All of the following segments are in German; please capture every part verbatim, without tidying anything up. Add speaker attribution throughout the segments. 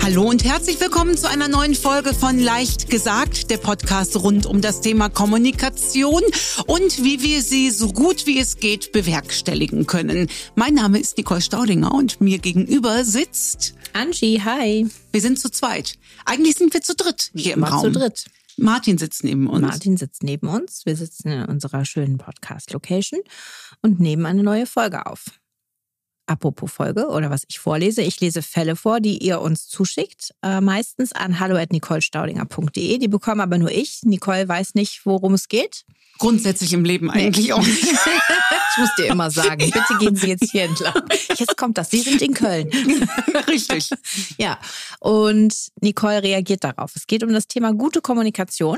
Speaker 1: Hallo und herzlich willkommen zu einer neuen Folge von Leicht gesagt, der Podcast rund um das Thema Kommunikation und wie wir sie so gut wie es geht bewerkstelligen können. Mein Name ist Nicole Staudinger und mir gegenüber sitzt
Speaker 2: Angie, hi.
Speaker 1: Wir sind zu zweit. Eigentlich sind wir zu dritt hier im
Speaker 2: Mal
Speaker 1: Raum.
Speaker 2: zu dritt.
Speaker 1: Martin sitzt neben uns.
Speaker 2: Martin sitzt neben uns. Wir sitzen in unserer schönen Podcast-Location und nehmen eine neue Folge auf. Apropos Folge oder was ich vorlese. Ich lese Fälle vor, die ihr uns zuschickt. Äh, meistens an hallo at nicole staudinger punkt de. Die bekomme aber nur ich. Nicole weiß nicht, worum es geht.
Speaker 1: Grundsätzlich im Leben eigentlich nee. auch nicht.
Speaker 2: Ich muss dir immer sagen, bitte gehen Sie jetzt hier entlang. Jetzt kommt das, Sie sind in Köln.
Speaker 1: Richtig.
Speaker 2: Ja, und Nicole reagiert darauf. Es geht um das Thema gute Kommunikation.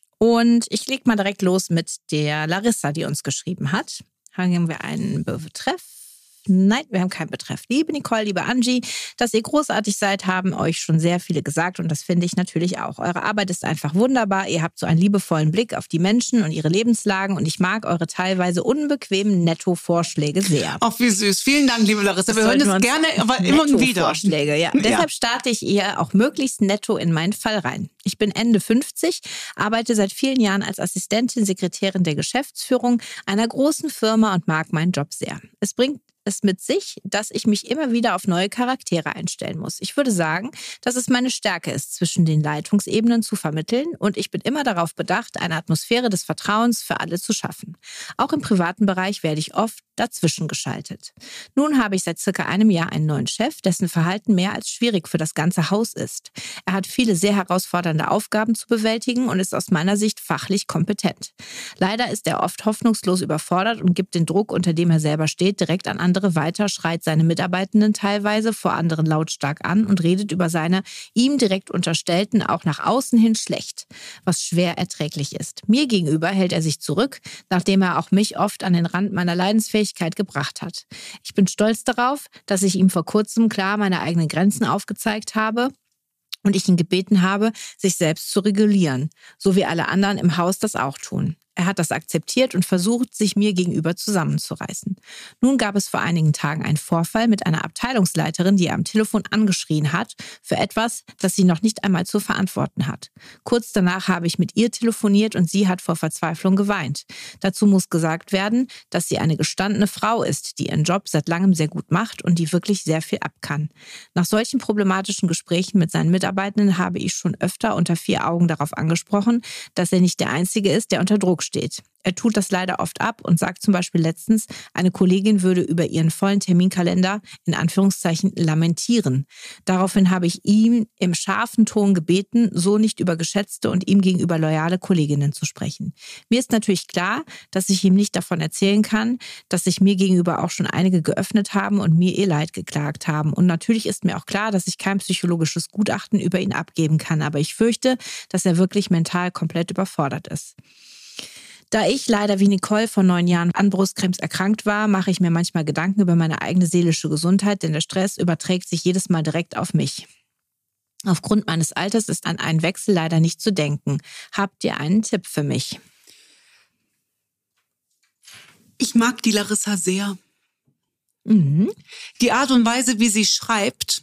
Speaker 2: Und ich lege mal direkt los mit der Larissa, die uns geschrieben hat. Haben wir einen Betreff. Nein, wir haben keinen Betreff. Liebe Nicole, liebe Angie, dass ihr großartig seid, haben euch schon sehr viele gesagt und das finde ich natürlich auch. Eure Arbeit ist einfach wunderbar. Ihr habt so einen liebevollen Blick auf die Menschen und ihre Lebenslagen und ich mag eure teilweise unbequemen Netto-Vorschläge sehr.
Speaker 1: Ach, wie süß. Vielen Dank, liebe Larissa. Wir hören es gerne, aber immer und wieder.
Speaker 2: Vorschläge, ja. ja. Deshalb starte ich ihr auch möglichst netto in meinen Fall rein. Ich bin Ende fünfzig, arbeite seit vielen Jahren als Assistentin, Sekretärin der Geschäftsführung einer großen Firma und mag meinen Job sehr. Es bringt es mit sich, dass ich mich immer wieder auf neue Charaktere einstellen muss. Ich würde sagen, dass es meine Stärke ist, zwischen den Leitungsebenen zu vermitteln und ich bin immer darauf bedacht, eine Atmosphäre des Vertrauens für alle zu schaffen. Auch im privaten Bereich werde ich oft dazwischen geschaltet. Nun habe ich seit circa einem Jahr einen neuen Chef, dessen Verhalten mehr als schwierig für das ganze Haus ist. Er hat viele sehr herausfordernde Aufgaben zu bewältigen und ist aus meiner Sicht fachlich kompetent. Leider ist er oft hoffnungslos überfordert und gibt den Druck, unter dem er selber steht, direkt an andere weiter, schreit seine Mitarbeitenden teilweise vor anderen lautstark an und redet über seine ihm direkt Unterstellten auch nach außen hin schlecht, was schwer erträglich ist. Mir gegenüber hält er sich zurück, nachdem er auch mich oft an den Rand meiner Leidensfähigkeit gebracht hat. Ich bin stolz darauf, dass ich ihm vor kurzem klar meine eigenen Grenzen aufgezeigt habe und ich ihn gebeten habe, sich selbst zu regulieren, so wie alle anderen im Haus das auch tun. Er hat das akzeptiert und versucht, sich mir gegenüber zusammenzureißen. Nun gab es vor einigen Tagen einen Vorfall mit einer Abteilungsleiterin, die er am Telefon angeschrien hat für etwas, das sie noch nicht einmal zu verantworten hat. Kurz danach habe ich mit ihr telefoniert und sie hat vor Verzweiflung geweint. Dazu muss gesagt werden, dass sie eine gestandene Frau ist, die ihren Job seit langem sehr gut macht und die wirklich sehr viel ab kann. Nach solchen problematischen Gesprächen mit seinen Mitarbeitenden habe ich schon öfter unter vier Augen darauf angesprochen, dass er nicht der Einzige ist, der unter Druck steht. Er tut das leider oft ab und sagt zum Beispiel letztens, eine Kollegin würde über ihren vollen Terminkalender in Anführungszeichen lamentieren. Daraufhin habe ich ihm im scharfen Ton gebeten, so nicht über geschätzte und ihm gegenüber loyale Kolleginnen zu sprechen. Mir ist natürlich klar, dass ich ihm nicht davon erzählen kann, dass sich mir gegenüber auch schon einige geöffnet haben und mir ihr Leid geklagt haben. Und natürlich ist mir auch klar, dass ich kein psychologisches Gutachten über ihn abgeben kann. Aber ich fürchte, dass er wirklich mental komplett überfordert ist. Da ich leider wie Nicole vor neun Jahren an Brustkrebs erkrankt war, mache ich mir manchmal Gedanken über meine eigene seelische Gesundheit, denn der Stress überträgt sich jedes Mal direkt auf mich. Aufgrund meines Alters ist an einen Wechsel leider nicht zu denken. Habt ihr einen Tipp für mich?
Speaker 1: Ich mag die Larissa sehr.
Speaker 2: Mhm.
Speaker 1: Die Art und Weise, wie sie schreibt,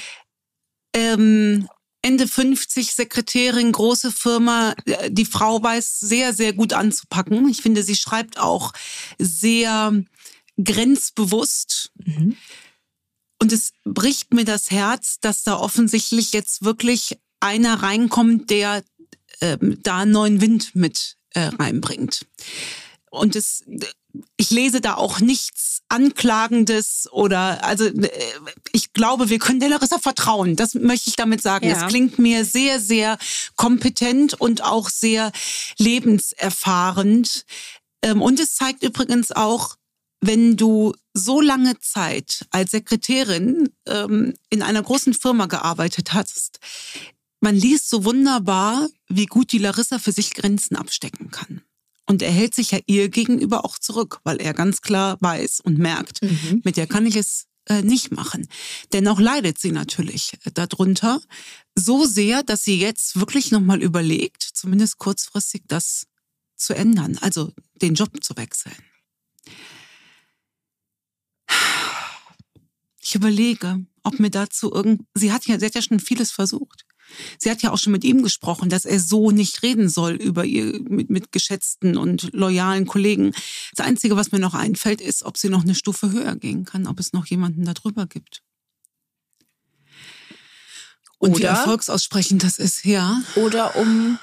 Speaker 1: ähm, Ende fünfzig, Sekretärin, große Firma. Die Frau weiß sehr, sehr gut anzupacken. Ich finde, sie schreibt auch sehr grenzbewusst.
Speaker 2: Mhm.
Speaker 1: Und es bricht mir das Herz, dass da offensichtlich jetzt wirklich einer reinkommt, der äh, da einen neuen Wind mit äh, reinbringt. Und es, ich lese da auch nichts Anklagendes oder, also ich glaube, wir können der Larissa vertrauen. Das möchte ich damit sagen.
Speaker 2: Ja.
Speaker 1: Es klingt mir sehr, sehr kompetent und auch sehr lebenserfahrend. Und es zeigt übrigens auch, wenn du so lange Zeit als Sekretärin in einer großen Firma gearbeitet hast, man liest so wunderbar, wie gut die Larissa für sich Grenzen abstecken kann. Und er hält sich ja ihr gegenüber auch zurück, weil er ganz klar weiß und merkt, mhm. mit der kann ich es äh, nicht machen. Dennoch leidet sie natürlich darunter so sehr, dass sie jetzt wirklich nochmal überlegt, zumindest kurzfristig das zu ändern, also den Job zu wechseln. Ich überlege, ob mir dazu irgend... Sie hat ja, sie hat ja schon vieles versucht. Sie hat ja auch schon mit ihm gesprochen, dass er so nicht reden soll über ihr mit, mit geschätzten und loyalen Kollegen. Das Einzige, was mir noch einfällt, ist, ob sie noch eine Stufe höher gehen kann, ob es noch jemanden da drüber gibt. Und
Speaker 2: Oder,
Speaker 1: wie erfolgsaussprechend das ist, ja.
Speaker 2: Oder um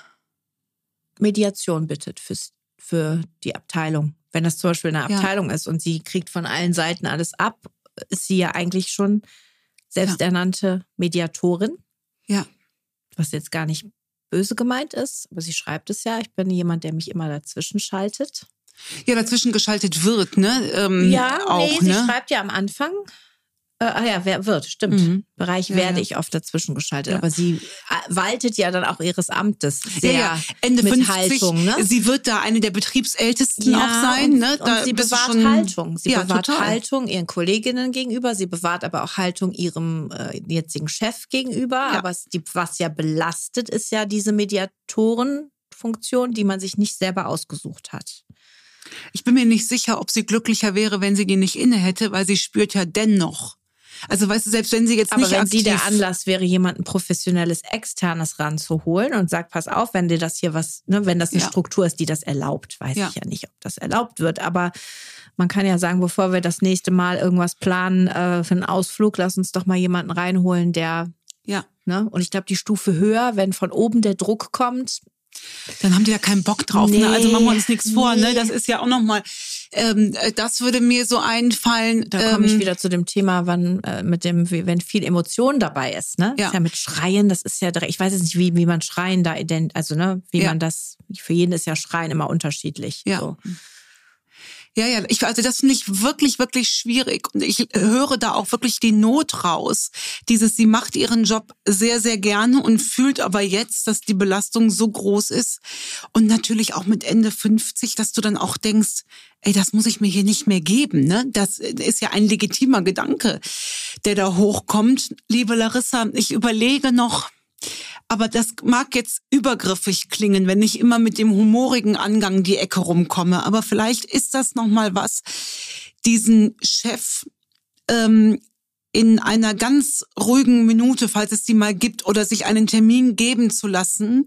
Speaker 2: Mediation bittet fürs, für die Abteilung. Wenn das zum Beispiel eine Abteilung ja. ist und sie kriegt von allen Seiten alles ab, ist sie ja eigentlich schon selbsternannte Mediatorin.
Speaker 1: Ja.
Speaker 2: Was jetzt gar nicht böse gemeint ist, aber sie schreibt es ja. Ich bin jemand, der mich immer dazwischen schaltet.
Speaker 1: Ja, dazwischen geschaltet wird, ne? Ähm,
Speaker 2: ja,
Speaker 1: auch,
Speaker 2: nee, sie
Speaker 1: ne?
Speaker 2: schreibt ja am Anfang. Äh, ah ja, wer wird, stimmt. Mhm. Bereich
Speaker 1: ja,
Speaker 2: werde
Speaker 1: ja.
Speaker 2: ich oft dazwischen geschaltet.
Speaker 1: Ja.
Speaker 2: Aber sie waltet ja dann auch ihres Amtes sehr
Speaker 1: ja, ja. Ende
Speaker 2: mit
Speaker 1: fünfzig,
Speaker 2: Haltung. Ne?
Speaker 1: Sie wird da eine der Betriebsältesten
Speaker 2: ja,
Speaker 1: auch sein.
Speaker 2: Und,
Speaker 1: ne? Da
Speaker 2: und sie
Speaker 1: bist du
Speaker 2: bewahrt
Speaker 1: schon,
Speaker 2: Haltung. Sie
Speaker 1: ja,
Speaker 2: bewahrt
Speaker 1: total.
Speaker 2: Haltung ihren Kolleginnen gegenüber. Sie bewahrt aber auch Haltung ihrem äh, jetzigen Chef gegenüber.
Speaker 1: Ja.
Speaker 2: Aber es, die, was ja belastet, ist ja diese Mediatorenfunktion, die man sich nicht selber ausgesucht hat.
Speaker 1: Ich bin mir nicht sicher, ob sie glücklicher wäre, wenn sie die nicht inne hätte, weil sie spürt ja dennoch. Also weißt du, selbst wenn sie jetzt
Speaker 2: aber
Speaker 1: nicht
Speaker 2: wenn
Speaker 1: aktiv...
Speaker 2: sie der Anlass wäre, jemanden professionelles, externes ranzuholen und sagt, pass auf, wenn dir das hier was, ne, wenn das eine
Speaker 1: ja.
Speaker 2: Struktur ist, die das erlaubt, weiß
Speaker 1: ja.
Speaker 2: ich ja nicht, ob das erlaubt wird, aber man kann ja sagen, bevor wir das nächste Mal irgendwas planen äh, für einen Ausflug, lass uns doch mal jemanden reinholen, der,
Speaker 1: ja,
Speaker 2: ne, und ich glaube, die Stufe höher, wenn von oben der Druck kommt,
Speaker 1: dann haben die ja keinen Bock drauf.
Speaker 2: Nee,
Speaker 1: ne? Also machen wir uns nichts vor.
Speaker 2: nee.
Speaker 1: Ne? Das ist ja auch nochmal, ähm, das würde mir so einfallen.
Speaker 2: Da
Speaker 1: ähm,
Speaker 2: komme ich wieder zu dem Thema, wann äh, mit dem, wenn viel Emotion dabei ist. Ne?
Speaker 1: Ja.
Speaker 2: Ist ja mit Schreien, das ist ja direkt, ich weiß jetzt nicht, wie, wie man Schreien da ident, also ne, wie
Speaker 1: ja.
Speaker 2: man das, für jeden ist ja Schreien immer unterschiedlich.
Speaker 1: Ja.
Speaker 2: So.
Speaker 1: Ja, ja, ich, also das finde ich wirklich, wirklich schwierig. Und ich höre da auch wirklich die Not raus. Dieses, sie macht ihren Job sehr, sehr gerne und fühlt aber jetzt, dass die Belastung so groß ist. Und natürlich auch mit Ende fünfzig, dass du dann auch denkst, ey, das muss ich mir hier nicht mehr geben. Ne? Das ist ja ein legitimer Gedanke, der da hochkommt. Liebe Larissa, ich überlege noch, aber das mag jetzt übergriffig klingen, wenn ich immer mit dem humorigen Angang die Ecke rumkomme. Aber vielleicht ist das nochmal was, diesen Chef ähm, in einer ganz ruhigen Minute, falls es die mal gibt, oder sich einen Termin geben zu lassen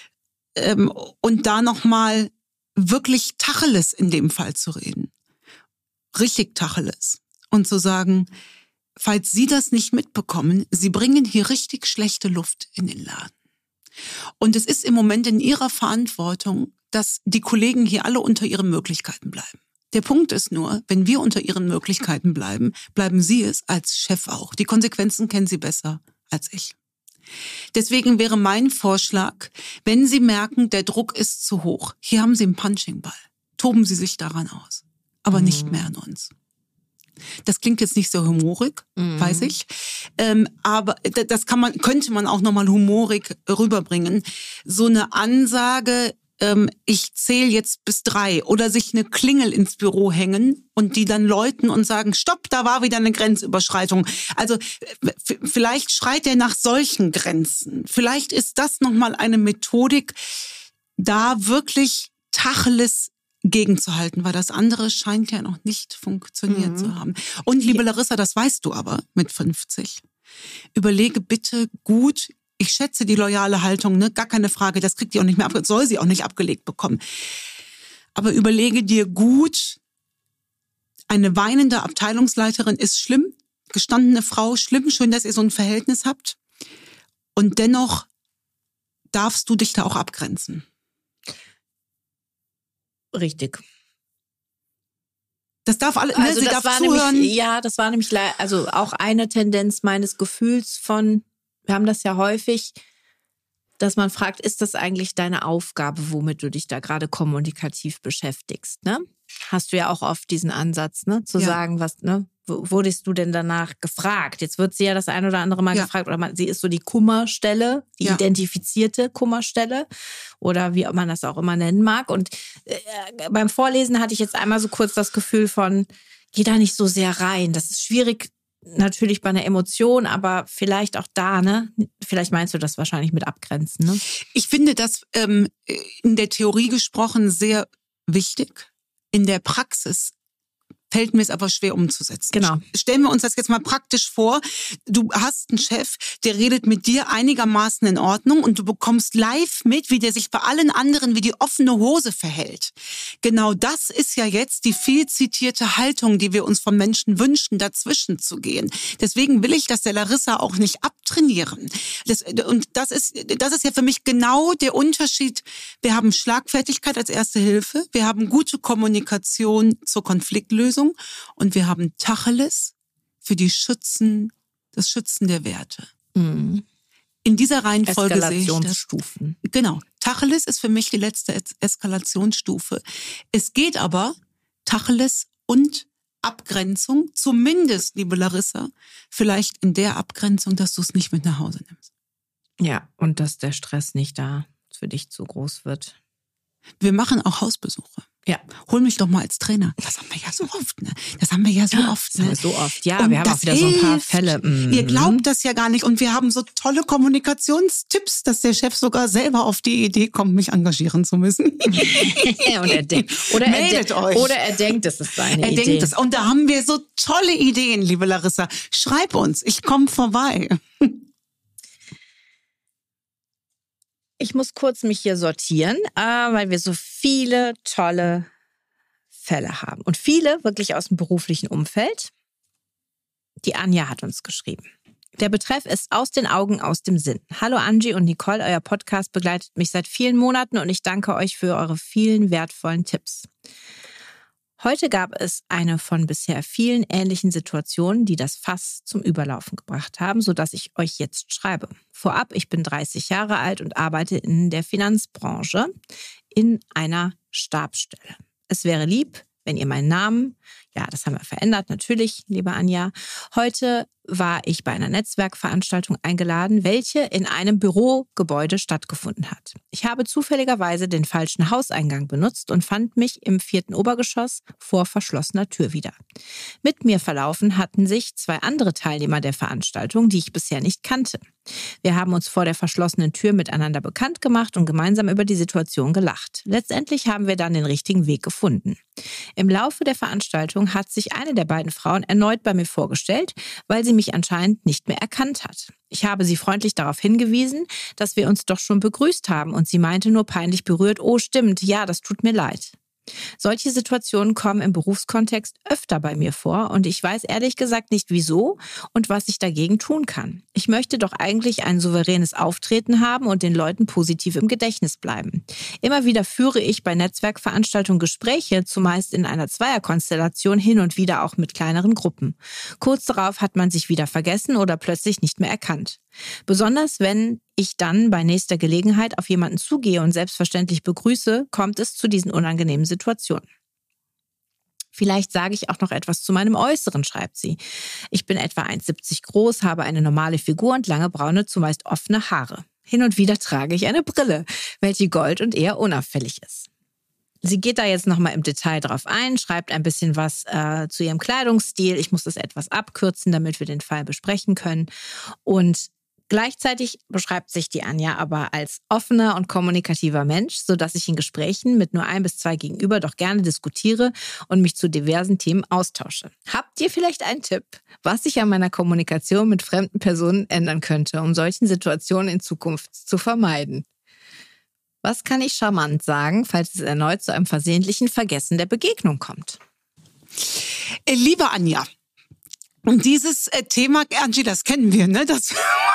Speaker 1: ähm, und da nochmal wirklich Tacheles in dem Fall zu reden. Richtig Tacheles. Und zu sagen, falls Sie das nicht mitbekommen, Sie bringen hier richtig schlechte Luft in den Laden. Und es ist im Moment in Ihrer Verantwortung, dass die Kollegen hier alle unter ihren Möglichkeiten bleiben. Der Punkt ist nur, wenn wir unter ihren Möglichkeiten bleiben, bleiben Sie es als Chef auch. Die Konsequenzen kennen Sie besser als ich. Deswegen wäre mein Vorschlag, wenn Sie merken, der Druck ist zu hoch, hier haben Sie einen Punching-Ball. Toben Sie sich daran aus, aber mhm. nicht mehr an uns. Das klingt jetzt nicht so humorig, mhm. weiß ich. Ähm, aber das kann man, könnte man auch nochmal humorig rüberbringen. So eine Ansage, ähm, ich zähle jetzt bis drei, oder sich eine Klingel ins Büro hängen und die dann läuten und sagen, stopp, da war wieder eine Grenzüberschreitung. Also f- vielleicht schreit er nach solchen Grenzen. Vielleicht ist das nochmal eine Methodik, da wirklich Tacheles gegenzuhalten, weil das andere scheint ja noch nicht funktioniert mhm. zu haben. Und liebe Larissa, das weißt du aber mit fünfzig. Überlege bitte gut, ich schätze die loyale Haltung, ne, gar keine Frage, das kriegt die auch nicht mehr ab, soll sie auch nicht abgelegt bekommen. Aber überlege dir gut, eine weinende Abteilungsleiterin ist schlimm, gestandene Frau, schlimm, schön, dass ihr so ein Verhältnis habt. Und dennoch darfst du dich da auch abgrenzen.
Speaker 2: Richtig.
Speaker 1: Das darf alle, ne,
Speaker 2: also
Speaker 1: sie
Speaker 2: das
Speaker 1: darf
Speaker 2: war
Speaker 1: zuhören.
Speaker 2: Nämlich, ja, das war nämlich also auch eine Tendenz meines Gefühls von, wir haben das ja häufig, dass man fragt, ist das eigentlich deine Aufgabe, womit du dich da gerade kommunikativ beschäftigst, ne? Hast du ja auch oft diesen Ansatz, ne, zu
Speaker 1: ja.
Speaker 2: sagen, was, ne, wurdest du denn danach gefragt? Jetzt wird sie ja das ein oder andere Mal ja. gefragt, oder man, sie ist so die Kummerstelle, die ja. identifizierte Kummerstelle oder wie man das auch immer nennen mag. Und äh, beim Vorlesen hatte ich jetzt einmal so kurz das Gefühl von, geh da nicht so sehr rein. Das ist schwierig, natürlich bei einer Emotion, aber vielleicht auch da, ne? Vielleicht meinst du das wahrscheinlich mit Abgrenzen, ne?
Speaker 1: Ich finde das ähm, in der Theorie gesprochen sehr wichtig. In der Praxis fällt mir es aber schwer umzusetzen.
Speaker 2: Genau.
Speaker 1: Stellen wir uns das jetzt mal praktisch vor. Du hast einen Chef, der redet mit dir einigermaßen in Ordnung und du bekommst live mit, wie der sich bei allen anderen wie die offene Hose verhält. Genau das ist ja jetzt die viel zitierte Haltung, die wir uns von Menschen wünschen, dazwischen zu gehen. Deswegen will ich das der Larissa auch nicht abtrainieren. Das, und das ist, das ist ja für mich genau der Unterschied. Wir haben Schlagfertigkeit als erste Hilfe, wir haben gute Kommunikation zur Konfliktlösung und wir haben Tacheles für die Schützen, das Schützen der Werte.
Speaker 2: Mhm.
Speaker 1: In dieser Reihenfolge sehe ich das.
Speaker 2: Eskalationsstufen.
Speaker 1: Genau. Tacheles ist für mich die letzte Es- Eskalationsstufe. Es geht aber Tacheles und Abgrenzung, zumindest, liebe Larissa, vielleicht in der Abgrenzung, dass du es nicht mit nach Hause nimmst.
Speaker 2: Ja, und dass der Stress nicht da für dich zu groß wird.
Speaker 1: Wir machen auch Hausbesuche.
Speaker 2: Ja.
Speaker 1: Hol mich doch mal als Trainer. Das haben wir ja so oft, ne? Das haben wir ja so oft,
Speaker 2: Das haben
Speaker 1: ne?
Speaker 2: wir so oft. Ja,
Speaker 1: Und
Speaker 2: wir haben auch
Speaker 1: das
Speaker 2: wieder so ein paar
Speaker 1: hilft.
Speaker 2: Fälle. Mhm.
Speaker 1: Ihr glaubt das ja gar nicht. Und wir haben so tolle Kommunikationstipps, dass der Chef sogar selber auf die Idee kommt, mich engagieren zu müssen.
Speaker 2: Und er denkt, oder, er
Speaker 1: Meldet
Speaker 2: de-
Speaker 1: euch.
Speaker 2: oder er denkt, es ist seine
Speaker 1: Er
Speaker 2: Idee.
Speaker 1: denkt es. Und da haben wir so tolle Ideen, liebe Larissa. Schreib uns, ich komme vorbei.
Speaker 2: Ich muss kurz mich hier sortieren, äh, weil wir so viele tolle Fälle haben. Und viele wirklich aus dem beruflichen Umfeld. Die Anja hat uns geschrieben. Der Betreff ist aus den Augen, aus dem Sinn. Hallo Angie und Nicole, euer Podcast begleitet mich seit vielen Monaten und ich danke euch für eure vielen wertvollen Tipps. Heute gab es eine von bisher vielen ähnlichen Situationen, die das Fass zum Überlaufen gebracht haben, sodass ich euch jetzt schreibe. Vorab, ich bin dreißig Jahre alt und arbeite in der Finanzbranche in einer Stabsstelle. Es wäre lieb, wenn ihr meinen Namen, ja, das haben wir verändert, natürlich, liebe Anja. Heute war ich bei einer Netzwerkveranstaltung eingeladen, welche in einem Bürogebäude stattgefunden hat. Ich habe zufälligerweise den falschen Hauseingang benutzt und fand mich im vierten Obergeschoss vor verschlossener Tür wieder. Mit mir verlaufen hatten sich zwei andere Teilnehmer der Veranstaltung, die ich bisher nicht kannte. Wir haben uns vor der verschlossenen Tür miteinander bekannt gemacht und gemeinsam über die Situation gelacht. Letztendlich haben wir dann den richtigen Weg gefunden. Im Laufe der Veranstaltung hat sich eine der beiden Frauen erneut bei mir vorgestellt, weil sie mich anscheinend nicht mehr erkannt hat. Ich habe sie freundlich darauf hingewiesen, dass wir uns doch schon begrüßt haben und sie meinte nur peinlich berührt, oh stimmt, ja, das tut mir leid. Solche Situationen kommen im Berufskontext öfter bei mir vor und ich weiß ehrlich gesagt nicht wieso und was ich dagegen tun kann. Ich möchte doch eigentlich ein souveränes Auftreten haben und den Leuten positiv im Gedächtnis bleiben. Immer wieder führe ich bei Netzwerkveranstaltungen Gespräche, zumeist in einer Zweierkonstellation, hin und wieder auch mit kleineren Gruppen. Kurz darauf hat man sich wieder vergessen oder plötzlich nicht mehr erkannt. Besonders wenn ich dann bei nächster Gelegenheit auf jemanden zugehe und selbstverständlich begrüße, kommt es zu diesen unangenehmen Situationen. Vielleicht sage ich auch noch etwas zu meinem Äußeren, schreibt sie. Ich bin etwa eins Komma siebzig groß, habe eine normale Figur und lange braune, zumeist offene Haare. Hin und wieder trage ich eine Brille, welche gold und eher unauffällig ist. Sie geht da jetzt nochmal im Detail drauf ein, schreibt ein bisschen was äh, zu ihrem Kleidungsstil. Ich muss das etwas abkürzen, damit wir den Fall besprechen können. Und gleichzeitig beschreibt sich die Anja aber als offener und kommunikativer Mensch, sodass ich in Gesprächen mit nur ein bis zwei Gegenüber doch gerne diskutiere und mich zu diversen Themen austausche. Habt ihr vielleicht einen Tipp, was ich an meiner Kommunikation mit fremden Personen ändern könnte, um solchen Situationen in Zukunft zu vermeiden? Was kann ich charmant sagen, falls es erneut zu einem versehentlichen Vergessen der Begegnung kommt?
Speaker 1: Liebe Anja, und dieses äh, Thema, Angie, das kennen wir, ne? Das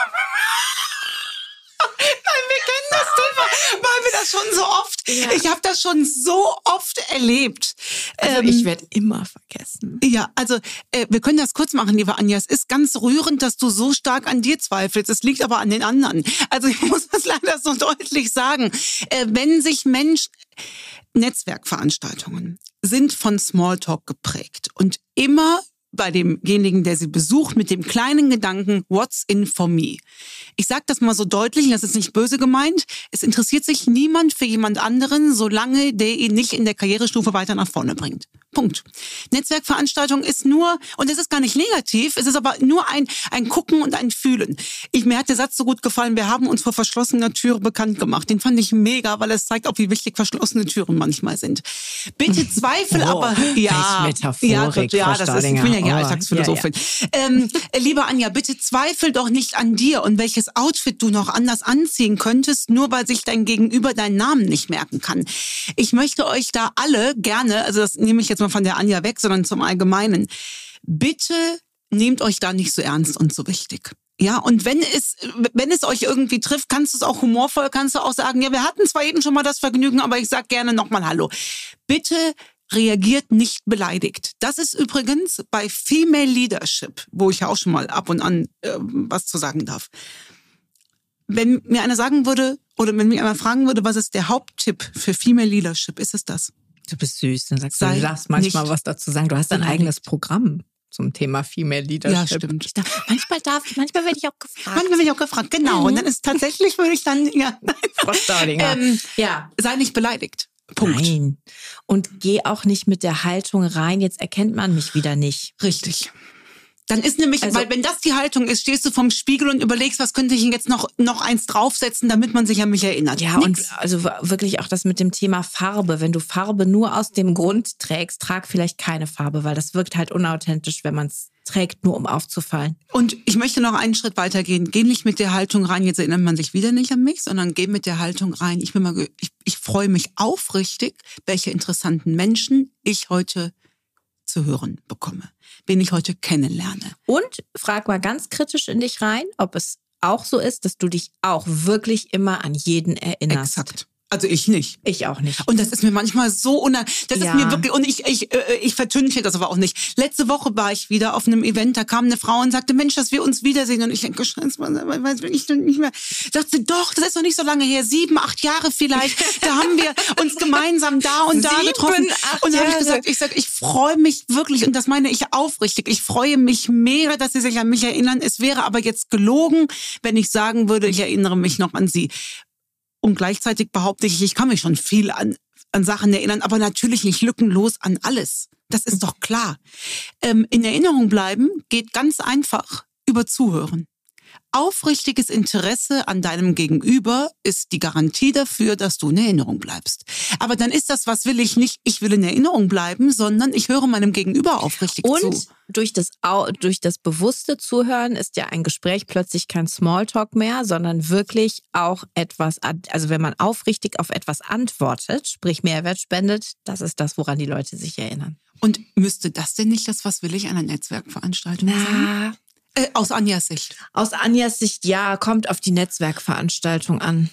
Speaker 1: Nein, wir kennen das Thema, weil wir das schon so oft, ja. ich habe das schon so oft erlebt.
Speaker 2: Also
Speaker 1: ähm,
Speaker 2: ich werde immer vergessen.
Speaker 1: Ja, also äh, wir können das kurz machen, liebe Anja. Es ist ganz rührend, dass du so stark an dir zweifelst. Es liegt aber an den anderen. Also ich muss das leider so deutlich sagen. Äh, wenn sich Menschen, Netzwerkveranstaltungen sind von Smalltalk geprägt und immer bei demjenigen, der sie besucht, mit dem kleinen Gedanken, what's in for me? Ich sage das mal so deutlich, das ist nicht böse gemeint. Es interessiert sich niemand für jemand anderen, solange der ihn nicht in der Karrierestufe weiter nach vorne bringt. Punkt. Netzwerkveranstaltung ist nur, und es ist gar nicht negativ, es ist aber nur ein, ein Gucken und ein Fühlen. Ich, mir hat der Satz so gut gefallen, wir haben uns vor verschlossener Türe bekannt gemacht. Den fand ich mega, weil es zeigt auch, wie wichtig verschlossene Türen manchmal sind. Bitte zweifel
Speaker 2: oh,
Speaker 1: aber, ja,
Speaker 2: ja,
Speaker 1: ja, das ist, ich bin ja hier oh, Alltagsphilosophin. Ja, ja. Ähm, liebe Anja, bitte zweifel doch nicht an dir und welches Outfit du noch anders anziehen könntest, nur weil sich dein Gegenüber deinen Namen nicht merken kann. Ich möchte euch da alle gerne, also das nehme ich jetzt mal von der Anja weg, sondern zum Allgemeinen, bitte nehmt euch da nicht so ernst und so wichtig. Ja, und wenn es, wenn es euch irgendwie trifft, kannst du es auch humorvoll, kannst du auch sagen, ja, wir hatten zwar eben schon mal das Vergnügen, aber ich sag gerne nochmal Hallo. Bitte reagiert nicht beleidigt. Das ist übrigens bei Female Leadership, wo ich ja auch schon mal ab und an äh, was zu sagen darf. Wenn mir einer sagen würde, oder wenn mir einer fragen würde, was ist der Haupttipp für Female Leadership, ist es das?
Speaker 2: Du bist süß, dann sagst du,
Speaker 1: Sei
Speaker 2: du darfst manchmal
Speaker 1: nicht
Speaker 2: was dazu sagen. Du hast dein
Speaker 1: beleidigt.
Speaker 2: eigenes Programm zum Thema Female Leadership.
Speaker 1: Ja, stimmt.
Speaker 2: Ich darf, manchmal darf ich, manchmal werde ich auch gefragt.
Speaker 1: Manchmal werde ich auch gefragt, genau. Mhm. Und dann ist tatsächlich, würde ich dann, ja,
Speaker 2: Frau Staudinger.
Speaker 1: ähm,
Speaker 2: ja.
Speaker 1: sei nicht beleidigt. Punkt.
Speaker 2: Nein. Und geh auch nicht mit der Haltung rein, jetzt erkennt man mich wieder nicht.
Speaker 1: Richtig. Dann ist nämlich,
Speaker 2: Also,
Speaker 1: weil wenn das die Haltung ist, stehst du vorm Spiegel und überlegst, was könnte ich denn jetzt noch, noch eins draufsetzen, damit man sich an mich erinnert.
Speaker 2: Ja,
Speaker 1: Nix.
Speaker 2: und also wirklich auch das mit dem Thema Farbe. Wenn du Farbe nur aus dem Grund trägst, trag vielleicht keine Farbe, weil das wirkt halt unauthentisch, wenn man es trägt, nur um aufzufallen.
Speaker 1: Und ich möchte noch einen Schritt weiter gehen. Geh nicht mit der Haltung rein, jetzt erinnert man sich wieder nicht an mich, sondern geh mit der Haltung rein. Ich bin mal, ge- ich, ich freue mich aufrichtig, welche interessanten Menschen ich heute zu hören bekomme, wen ich heute kennenlerne.
Speaker 2: Und frag mal ganz kritisch in dich rein, ob es auch so ist, dass du dich auch wirklich immer an jeden erinnerst.
Speaker 1: Exakt. Also ich nicht.
Speaker 2: Ich auch nicht.
Speaker 1: Und das ist mir manchmal so una... Das
Speaker 2: Ja.
Speaker 1: ist mir wirklich... Und ich, ich, äh, ich vertünche das aber auch nicht. Letzte Woche war ich wieder auf einem Event, da kam eine Frau und sagte, Mensch, dass wir uns wiedersehen. Und ich denke, Scheiße, ich weiß ich nicht mehr. Sagt sie, doch, das ist noch nicht so lange her. Sieben, acht Jahre vielleicht. Da haben wir uns gemeinsam da und da
Speaker 2: Sieben,
Speaker 1: getroffen.
Speaker 2: acht
Speaker 1: Und da habe ich
Speaker 2: Jahre.
Speaker 1: gesagt, ich sag, ich freue mich wirklich, und das meine ich aufrichtig, ich freue mich mega, dass Sie sich an mich erinnern. Es wäre aber jetzt gelogen, wenn ich sagen würde, ich erinnere mich noch an Sie. Und gleichzeitig behaupte ich, ich kann mich schon viel an, an Sachen erinnern, aber natürlich nicht lückenlos an alles. Das ist doch klar. Ähm, in Erinnerung bleiben geht ganz einfach über Zuhören. Aufrichtiges Interesse an deinem Gegenüber ist die Garantie dafür, dass du in Erinnerung bleibst. Aber dann ist das, was will ich nicht, ich will in Erinnerung bleiben, sondern ich höre meinem Gegenüber aufrichtig zu.
Speaker 2: Und durch das, Au- durch das bewusste Zuhören ist ja ein Gespräch plötzlich kein Smalltalk mehr, sondern wirklich auch etwas, an- also wenn man aufrichtig auf etwas antwortet, sprich Mehrwert spendet, das ist das, woran die Leute sich erinnern.
Speaker 1: Und müsste das denn nicht das, was will ich, einer Netzwerkveranstaltung sein?
Speaker 2: Na,
Speaker 1: Äh, aus Anjas Sicht.
Speaker 2: aus Anjas Sicht, ja, kommt auf die Netzwerkveranstaltung an.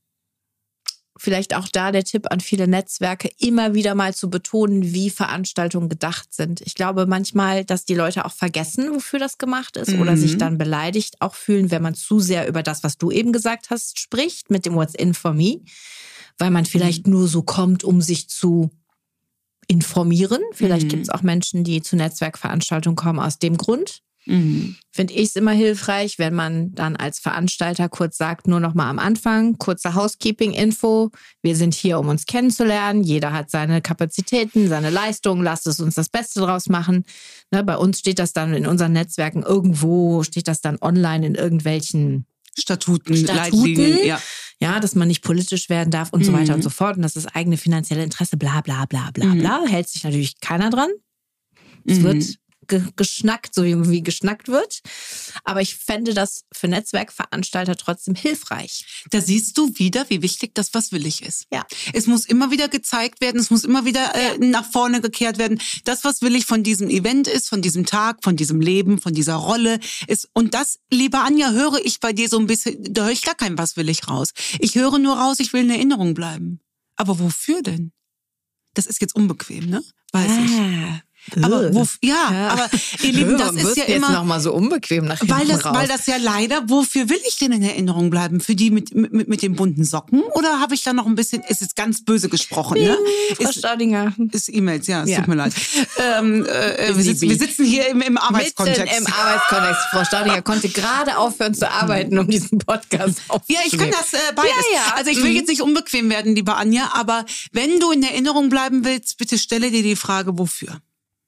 Speaker 2: Vielleicht auch da der Tipp an viele Netzwerke, immer wieder mal zu betonen, wie Veranstaltungen gedacht sind. Ich glaube manchmal, dass die Leute auch vergessen, wofür das gemacht ist,
Speaker 1: Mhm.
Speaker 2: oder sich dann beleidigt auch fühlen, wenn man zu sehr über das, was du eben gesagt hast, spricht, mit dem What's in for me, weil man vielleicht
Speaker 1: Mhm.
Speaker 2: nur so kommt, um sich zu informieren. Vielleicht
Speaker 1: Mhm.
Speaker 2: gibt es auch Menschen, die zu Netzwerkveranstaltungen kommen aus dem Grund.
Speaker 1: Mhm.
Speaker 2: Finde ich es immer hilfreich, wenn man dann als Veranstalter kurz sagt, nur noch mal am Anfang, kurze Housekeeping-Info. Wir sind hier, um uns kennenzulernen. Jeder hat seine Kapazitäten, seine Leistungen. Lasst es uns das Beste draus machen. Ne, bei uns steht das dann in unseren Netzwerken irgendwo, steht das dann online in irgendwelchen
Speaker 1: Statuten,
Speaker 2: Statuten.
Speaker 1: Leitlinien, ja.
Speaker 2: Ja, dass man nicht politisch werden darf und so weiter
Speaker 1: Mhm.
Speaker 2: und so fort. Und das ist eigene finanzielle Interesse, bla bla bla bla
Speaker 1: Mhm.
Speaker 2: bla. Hält sich natürlich keiner dran. Es
Speaker 1: Mhm.
Speaker 2: wird ge geschnackt, so wie, wie geschnackt wird. Aber ich fände das für Netzwerkveranstalter trotzdem hilfreich.
Speaker 1: Da siehst du wieder, wie wichtig das was willig ist.
Speaker 2: Ja.
Speaker 1: Es muss immer wieder gezeigt werden, es muss immer wieder äh, nach vorne gekehrt werden. Das, was willig von diesem Event ist, von diesem Tag, von diesem Leben, von dieser Rolle ist. Und das, liebe Anja, höre ich bei dir so ein bisschen, da höre ich gar kein was willig raus. Ich höre nur raus, ich will in Erinnerung bleiben. Aber wofür denn? Das ist jetzt unbequem, ne? Weiß ich.
Speaker 2: Ah.
Speaker 1: Aber wo, ja, ja, aber ihr Lieben, das ist ja immer
Speaker 2: noch mal so unbequem nach hinten
Speaker 1: weil das,
Speaker 2: raus.
Speaker 1: weil das ja leider, wofür will ich denn in Erinnerung bleiben? Für die mit mit, mit den bunten Socken? Oder habe ich da noch ein bisschen? Ist jetzt ganz böse gesprochen, Bing, ne?
Speaker 2: Frau Staudinger.
Speaker 1: Ist E-Mails, ja, es ja. tut mir leid. ähm, äh, wir, sitzen, wir sitzen hier im, im Arbeitskontext.
Speaker 2: Mitten im Arbeitskontext. Frau Staudinger konnte gerade aufhören zu arbeiten, um diesen Podcast aufzunehmen.
Speaker 1: Ja, ich kann das äh, beides.
Speaker 2: Ja, ja.
Speaker 1: Also ich will mhm. jetzt nicht unbequem werden, liebe Anja, aber wenn du in Erinnerung bleiben willst, bitte stelle dir die Frage, wofür?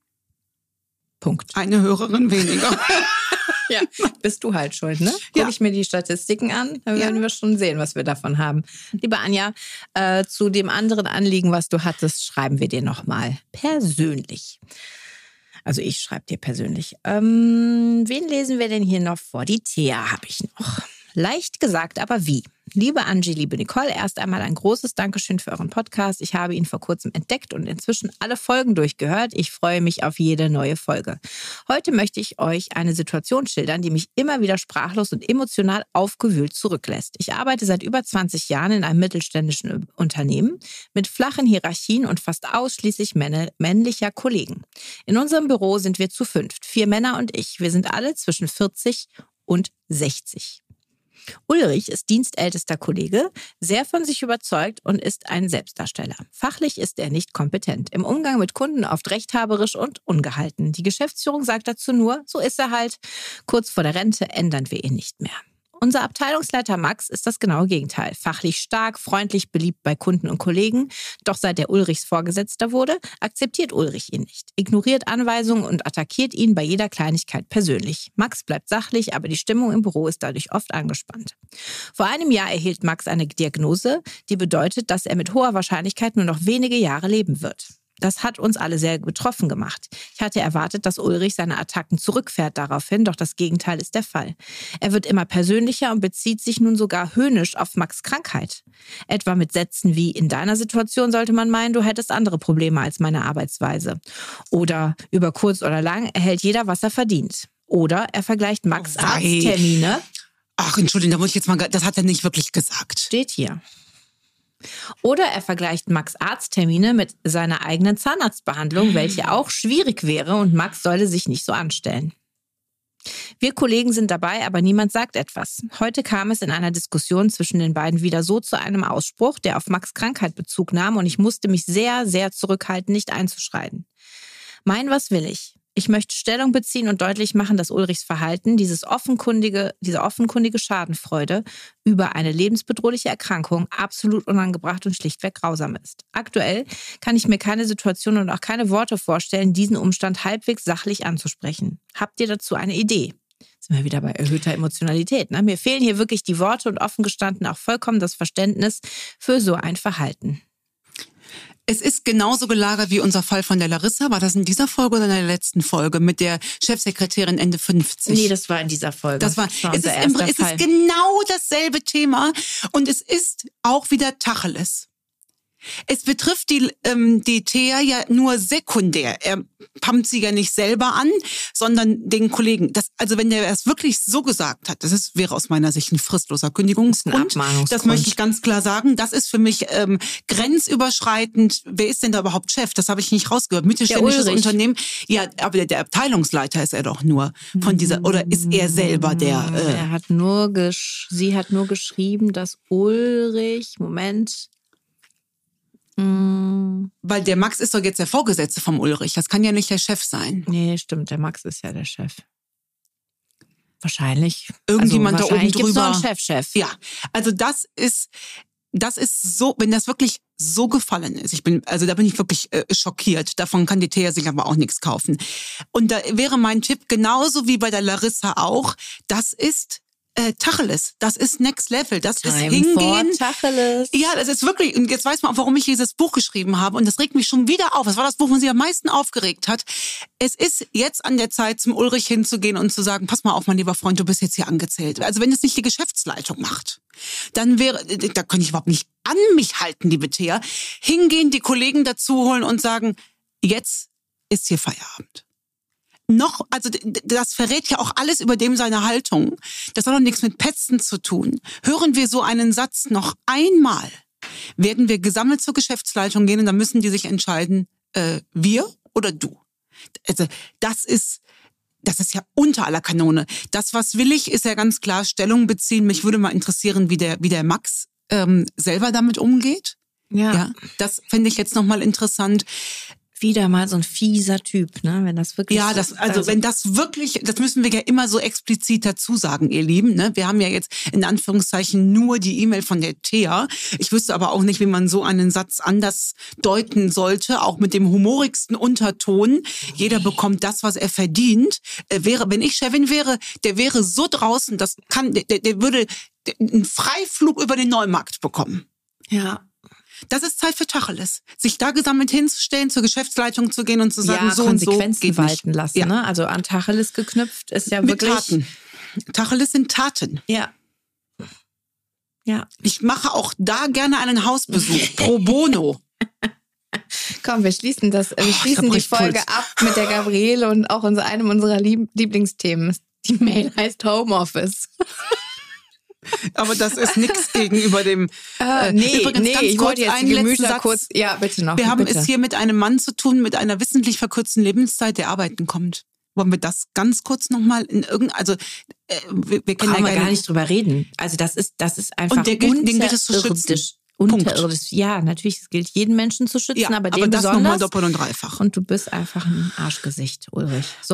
Speaker 2: Punkt.
Speaker 1: Eine Hörerin weniger.
Speaker 2: Ja, bist du halt schuld, ne? Guck ja. ich mir die Statistiken an, dann werden ja. wir schon sehen, was wir davon haben. Liebe Anja, äh, zu dem anderen Anliegen, was du hattest, schreiben wir dir nochmal persönlich. Also ich schreibe dir persönlich. Ähm, wen lesen wir denn hier noch vor? Die Thea habe ich noch. Leicht gesagt, aber wie? Liebe Angie, liebe Nicole, erst einmal ein großes Dankeschön für euren Podcast. Ich habe ihn vor kurzem entdeckt und inzwischen alle Folgen durchgehört. Ich freue mich auf jede neue Folge. Heute möchte ich euch eine Situation schildern, die mich immer wieder sprachlos und emotional aufgewühlt zurücklässt. Ich arbeite seit über zwanzig Jahren in einem mittelständischen Unternehmen mit flachen Hierarchien und fast ausschließlich männlicher Kollegen. In unserem Büro sind wir zu fünft, vier Männer und ich. Wir sind alle zwischen vierzig und sechzig. Ulrich ist dienstältester Kollege, sehr von sich überzeugt und ist ein Selbstdarsteller. Fachlich ist er nicht kompetent. Im Umgang mit Kunden oft rechthaberisch und ungehalten. Die Geschäftsführung sagt dazu nur, so ist er halt. Kurz vor der Rente ändern wir ihn nicht mehr. Unser Abteilungsleiter Max ist das genaue Gegenteil. Fachlich stark, freundlich, beliebt bei Kunden und Kollegen. Doch seit er Ulrichs Vorgesetzter wurde, akzeptiert Ulrich ihn nicht. Ignoriert Anweisungen und attackiert ihn bei jeder Kleinigkeit persönlich. Max bleibt sachlich, aber die Stimmung im Büro ist dadurch oft angespannt. Vor einem Jahr erhielt Max eine Diagnose, die bedeutet, dass er mit hoher Wahrscheinlichkeit nur noch wenige Jahre leben wird. Das hat uns alle sehr betroffen gemacht. Ich hatte erwartet, dass Ulrich seine Attacken zurückfährt daraufhin, doch das Gegenteil ist der Fall. Er wird immer persönlicher und bezieht sich nun sogar höhnisch auf Max' Krankheit. Etwa mit Sätzen wie, in deiner Situation sollte man meinen, du hättest andere Probleme als meine Arbeitsweise. Oder über kurz oder lang erhält jeder, was er verdient. Oder er vergleicht Max' oh, Arzttermine.
Speaker 1: Ach, Entschuldigung, da muss ich jetzt mal, das hat er nicht wirklich gesagt.
Speaker 2: Steht hier. Oder er vergleicht Max' Arzttermine mit seiner eigenen Zahnarztbehandlung, welche auch schwierig wäre und Max solle sich nicht so anstellen. Wir Kollegen sind dabei, aber niemand sagt etwas. Heute kam es in einer Diskussion zwischen den beiden wieder so zu einem Ausspruch, der auf Max' Krankheit Bezug nahm und ich musste mich sehr, sehr zurückhalten, nicht einzuschreiten. Mein was will ich? Ich möchte Stellung beziehen und deutlich machen, dass Ulrichs Verhalten, dieses offenkundige, diese offenkundige Schadenfreude über eine lebensbedrohliche Erkrankung absolut unangebracht und schlichtweg grausam ist. Aktuell kann ich mir keine Situation und auch keine Worte vorstellen, diesen Umstand halbwegs sachlich anzusprechen. Habt ihr dazu eine Idee? Sind wir wieder bei erhöhter Emotionalität, ne? Mir fehlen hier wirklich die Worte und offen gestanden auch vollkommen das Verständnis für so ein Verhalten.
Speaker 1: Es ist genauso gelagert wie unser Fall von der Larissa. War das in dieser Folge oder in der letzten Folge mit der Chefsekretärin Ende fünfzig?
Speaker 2: Nee, das war in dieser Folge.
Speaker 1: Das war,
Speaker 2: das war
Speaker 1: es, ist im, es ist genau dasselbe Thema und es ist auch wieder Tacheles. Es betrifft die, ähm, die Thea ja nur sekundär. Er pumpt sie ja nicht selber an, sondern den Kollegen. Das, also wenn der es wirklich so gesagt hat, das ist, wäre aus meiner Sicht ein fristloser Kündigungsgrund.
Speaker 2: Ein
Speaker 1: das möchte ich ganz klar sagen. Das ist für mich ähm, grenzüberschreitend. Wer ist denn da überhaupt Chef? Das habe ich nicht rausgehört. Mittelständisches Unternehmen. Ja, aber der, der Abteilungsleiter ist er doch nur von dieser, oder ist er selber der? Äh,
Speaker 2: er hat nur, gesch- sie hat nur geschrieben, dass Ulrich, Moment...
Speaker 1: Weil der Max ist doch jetzt der Vorgesetzte vom Ulrich. Das kann ja nicht der Chef sein.
Speaker 2: Nee, stimmt. Der Max ist ja der Chef. Wahrscheinlich.
Speaker 1: Irgendjemand
Speaker 2: also,
Speaker 1: da oben drüber.
Speaker 2: Gibt's so einen Chef-Chef.
Speaker 1: Ja, also das ist, das ist so, wenn das wirklich so gefallen ist. Ich bin, also da bin ich wirklich äh, schockiert. Davon kann die Thea sich aber auch nichts kaufen. Und da wäre mein Tipp genauso wie bei der Larissa auch. Das ist Äh, Tacheles, das ist Next Level, das
Speaker 2: Time
Speaker 1: ist Hingehen.
Speaker 2: Tacheles.
Speaker 1: Ja, das ist wirklich, und jetzt weiß man auch, warum ich dieses Buch geschrieben habe und das regt mich schon wieder auf. Das war das Buch, was sie am meisten aufgeregt hat. Es ist jetzt an der Zeit, zum Ulrich hinzugehen und zu sagen, pass mal auf, mein lieber Freund, du bist jetzt hier angezählt. Also wenn es nicht die Geschäftsleitung macht, dann wäre, da könnte ich überhaupt nicht an mich halten, liebe Thea. Hingehen, die Kollegen dazu holen und sagen, jetzt ist hier Feierabend. Noch, also das verrät ja auch alles über dem seine Haltung. Das hat doch nichts mit Petzen zu tun. Hören wir so einen Satz noch einmal, werden wir gesammelt zur Geschäftsleitung gehen und dann müssen die sich entscheiden, äh, wir oder du. Also das ist, das ist ja unter aller Kanone. Das, was will ich, ist ja ganz klar Stellung beziehen. Mich würde mal interessieren, wie der, wie der Max ähm, selber damit umgeht.
Speaker 2: Ja.
Speaker 1: ja das fände ich jetzt nochmal interessant.
Speaker 2: Wieder mal so ein fieser Typ, ne? Wenn das wirklich.
Speaker 1: Ja, das, also, also wenn das wirklich, das müssen wir ja immer so explizit dazu sagen, ihr Lieben. Ne? Wir haben ja jetzt in Anführungszeichen nur die E-Mail von der Thea. Ich wüsste aber auch nicht, wie man so einen Satz anders deuten sollte, auch mit dem humorigsten Unterton. Jeder bekommt das, was er verdient. Äh, wäre, wenn ich Chefin wäre, der wäre so draußen, das kann, der, der würde einen Freiflug über den Neumarkt bekommen.
Speaker 2: Ja.
Speaker 1: Das ist Zeit für Tacheles. Sich da gesammelt hinzustellen, zur Geschäftsleitung zu gehen und zu sagen,
Speaker 2: ja,
Speaker 1: so und so geht
Speaker 2: walten
Speaker 1: nicht.
Speaker 2: lassen.
Speaker 1: Ja.
Speaker 2: Ne? Also an Tacheles geknüpft ist ja
Speaker 1: Mit
Speaker 2: wirklich...
Speaker 1: Taten. Tacheles sind Taten.
Speaker 2: Ja. Ja.
Speaker 1: Ich mache auch da gerne einen Hausbesuch, pro bono.
Speaker 2: Komm, wir schließen das, wir
Speaker 1: Oh,
Speaker 2: schließen die Folge Puls. ab mit der Gabriele und auch unser, einem unserer Lieblingsthemen. Die Mail heißt Homeoffice.
Speaker 1: Aber das ist nichts gegenüber dem...
Speaker 2: Äh, nee,
Speaker 1: übrigens
Speaker 2: nee,
Speaker 1: ganz
Speaker 2: ich
Speaker 1: kurz
Speaker 2: wollte jetzt
Speaker 1: einen
Speaker 2: die
Speaker 1: letzten
Speaker 2: Gemüter
Speaker 1: Satz.
Speaker 2: kurz... Ja, bitte noch.
Speaker 1: Wir haben
Speaker 2: bitte.
Speaker 1: es hier mit einem Mann zu tun, mit einer wissentlich verkürzten Lebenszeit, der arbeiten kommt. Wollen wir das ganz kurz nochmal in irgendein... Also, äh, wir, wir können
Speaker 2: Brauchen
Speaker 1: ja
Speaker 2: wir gar nicht drüber reden. Also das ist, das ist einfach
Speaker 1: und der gilt, den gilt es zu schützen.
Speaker 2: Unterirdisch. Ja, natürlich, es gilt jeden Menschen zu schützen,
Speaker 1: ja,
Speaker 2: aber den
Speaker 1: aber das
Speaker 2: besonders.
Speaker 1: nochmal doppelt und dreifach.
Speaker 2: Und du bist einfach ein Arschgesicht, Ulrich. So.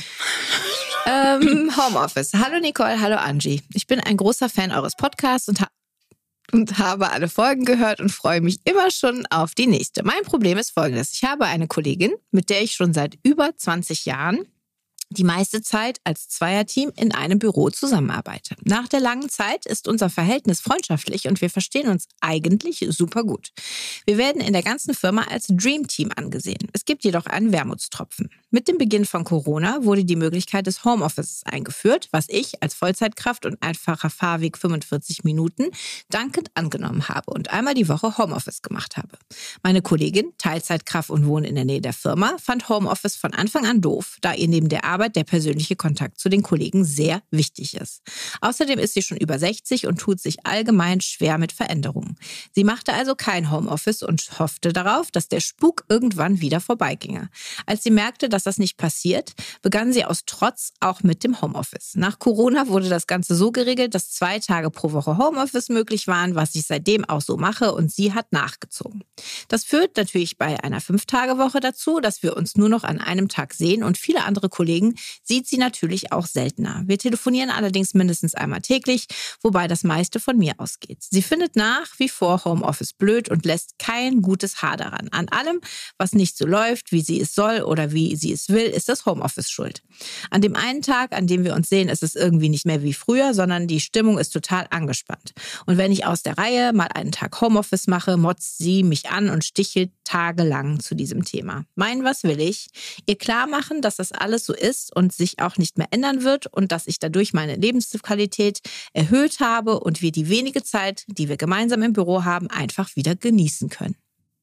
Speaker 2: ähm, Homeoffice. Hallo Nicole, hallo Angie. Ich bin ein großer Fan eures Podcasts und, ha- und habe alle Folgen gehört und freue mich immer schon auf die nächste. Mein Problem ist folgendes. Ich habe eine Kollegin, mit der ich schon seit über zwanzig Jahren die meiste Zeit als Zweierteam in einem Büro zusammenarbeite. Nach der langen Zeit ist unser Verhältnis freundschaftlich und wir verstehen uns eigentlich super gut. Wir werden in der ganzen Firma als Dream Team angesehen. Es gibt jedoch einen Wermutstropfen. Mit dem Beginn von Corona wurde die Möglichkeit des Homeoffices eingeführt, was ich als Vollzeitkraft und einfacher Fahrweg fünfundvierzig Minuten dankend angenommen habe und einmal die Woche Homeoffice gemacht habe. Meine Kollegin, Teilzeitkraft und wohnt in der Nähe der Firma, fand Homeoffice von Anfang an doof, da ihr neben der Arbeit der persönliche Kontakt zu den Kollegen sehr wichtig ist. Außerdem ist sie schon über sechzig und tut sich allgemein schwer mit Veränderungen. Sie machte also kein Homeoffice und hoffte darauf, dass der Spuk irgendwann wieder vorbeiginge. Als sie merkte, dass das nicht passiert, begann sie aus Trotz auch mit dem Homeoffice. Nach Corona wurde das Ganze so geregelt, dass zwei Tage pro Woche Homeoffice möglich waren, was ich seitdem auch so mache, und sie hat nachgezogen. Das führt natürlich bei einer Fünf-Tage-Woche dazu, dass wir uns nur noch an einem Tag sehen, und viele andere Kollegen sieht sie natürlich auch seltener. Wir telefonieren allerdings mindestens einmal täglich, wobei das meiste von mir ausgeht. Sie findet nach wie vor Homeoffice blöd und lässt kein gutes Haar daran. An allem, was nicht so läuft, wie sie es soll oder wie sie es will, ist das Homeoffice schuld. An dem einen Tag, an dem wir uns sehen, ist es irgendwie nicht mehr wie früher, sondern die Stimmung ist total angespannt. Und wenn ich aus der Reihe mal einen Tag Homeoffice mache, motzt sie mich an und stichelt tagelang zu diesem Thema. Mein, was will ich? Ihr klar machen, dass das alles so ist und sich auch nicht mehr ändern wird und dass ich dadurch meine Lebensqualität erhöht habe und wir die wenige Zeit, die wir gemeinsam im Büro haben, einfach wieder genießen können.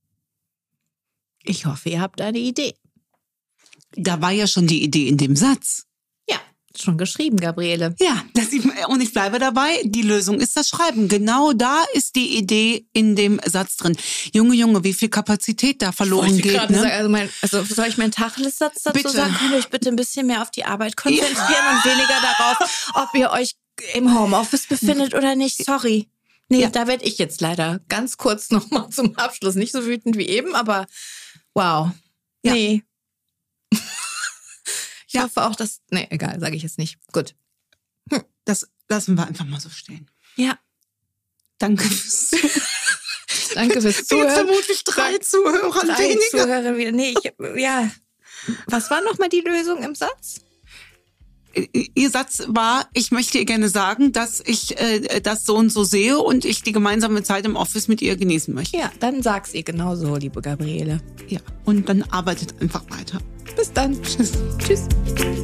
Speaker 2: Ich hoffe, ihr habt eine Idee.
Speaker 1: Da war ja schon die Idee in dem Satz.
Speaker 2: Ja, schon geschrieben, Gabriele.
Speaker 1: Ja, das, und ich bleibe dabei, die Lösung ist das Schreiben. Genau da ist die Idee in dem Satz drin. Junge, Junge, wie viel Kapazität da verloren geht. Ne?
Speaker 2: Sagen, also, mein, also soll ich meinen Tacheles-Satz dazu
Speaker 1: bitte.
Speaker 2: sagen? Könnt ihr euch bitte ein bisschen mehr auf die Arbeit konzentrieren ja. und weniger darauf, ob ihr euch im Homeoffice befindet oder nicht? Sorry. Nee, ja. Da werde ich jetzt leider ganz kurz nochmal zum Abschluss. Nicht so wütend wie eben, aber wow.
Speaker 1: Ja.
Speaker 2: Nee. Ich ja. hoffe auch, dass... Nee, egal, sage ich jetzt nicht. Gut.
Speaker 1: Hm. Das lassen wir einfach mal so stehen.
Speaker 2: Ja.
Speaker 1: Danke fürs Zuhören.
Speaker 2: Danke fürs Zuhören.
Speaker 1: Jetzt vermutlich drei Zuhörer
Speaker 2: drei
Speaker 1: weniger.
Speaker 2: Zuhörer wieder. Nee, ich, ja. Was war nochmal die Lösung im Satz?
Speaker 1: Ihr Satz war, ich möchte ihr gerne sagen, dass ich äh, das so und so sehe und ich die gemeinsame Zeit im Office mit ihr genießen möchte.
Speaker 2: Ja, dann sag's ihr genauso, liebe Gabriele.
Speaker 1: Ja, und dann arbeitet einfach weiter.
Speaker 2: Bis dann. Tschüss. Tschüss.